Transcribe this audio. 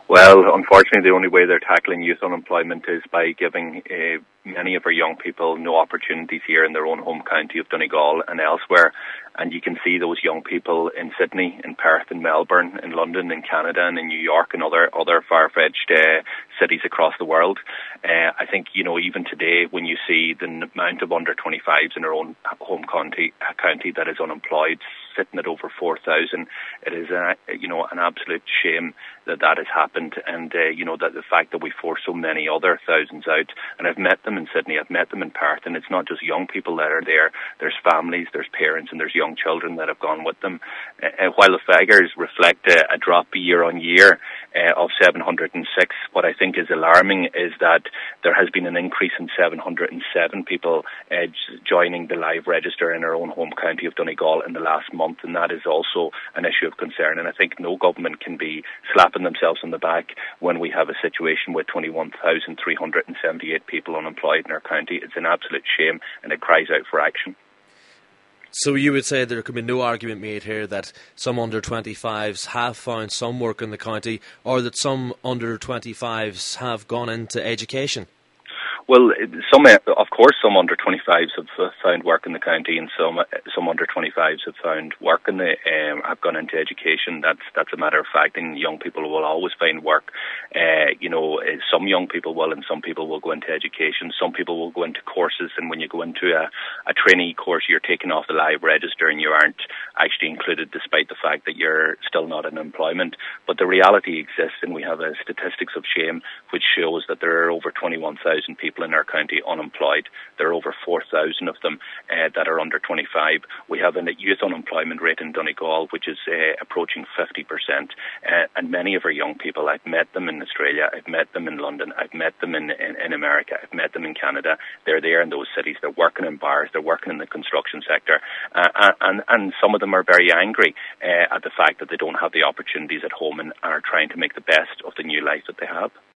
Well, unfortunately, the only way they're tackling youth unemployment is by giving many of our young people no opportunities here in their own home county of Donegal and elsewhere. And you can see those young people in Sydney, in Perth, in Melbourne, in London, in Canada, and in New York, and other far-fetched cities across the world. I think, even today, when you see the amount of under-25s in our own home county that is unemployed, sitting at over 4,000, it is, an absolute shame that has happened, and that the fact that we force so many other thousands out. And I've met them in Sydney, I've met them in Perth, and it's not just young people that are there. There's families, there's parents, and there's young children that have gone with them. While the figures reflect a drop year on year of 706, what I think is alarming is that there has been an increase in 707 people joining the live register in our own home county of Donegal in the last month, and that is also an issue of concern. And I think no government can be slapping themselves on the back when we have a situation with 21,378 people unemployed in our county. It's an absolute shame, and it cries out for action. So you would say there could be no argument made here that some under-25s have found some work in the county, or that some under-25s have gone into education? Well, some under-25s have found work in the county, and some under-25s have found work have gone into education. That's a matter of fact, and young people will always find work. Some young people will, and some people will go into education. Some people will go into courses, and when you go into a trainee course, you're taken off the live register, and you aren't actually included, despite the fact that you're still not in employment. But the reality exists, and we have a statistics of shame which shows that there are over 21,000 people in our county unemployed. There are over 4,000 of them that are under 25. We have a youth unemployment rate in Donegal which is approaching 50%. And many of our young people, I've met them in Australia, I've met them in London, I've met them in America, I've met them in Canada. They're there in those cities. They're working in bars. They're working in the construction sector. And some of them are very angry at the fact that they don't have the opportunities at home and are trying to make the best of the new life that they have.